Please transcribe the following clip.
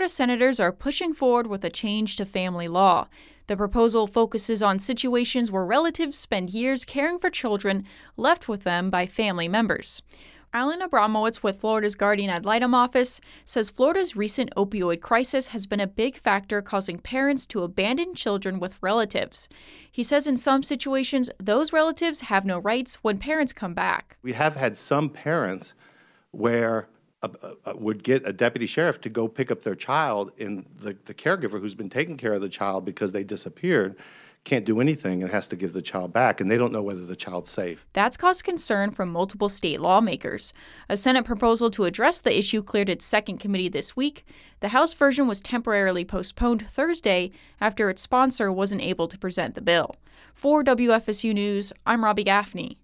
Florida senators are pushing forward with a change to family law. The proposal focuses on situations where relatives spend years caring for children left with them by family members. Alan Abramowitz with Florida's Guardian Ad Litem office says Florida's recent opioid crisis has been a big factor causing parents to abandon children with relatives. He says in some situations, those relatives have no rights when parents come back. We have had some parents where would get a deputy sheriff to go pick up their child, and the caregiver who's been taking care of the child because they disappeared can't do anything and has to give the child back, and they don't know whether the child's safe. That's caused concern from multiple state lawmakers. A Senate proposal to address the issue cleared its second committee this week. The House version was temporarily postponed Thursday after its sponsor wasn't able to present the bill. For WFSU News, I'm Robbie Gaffney.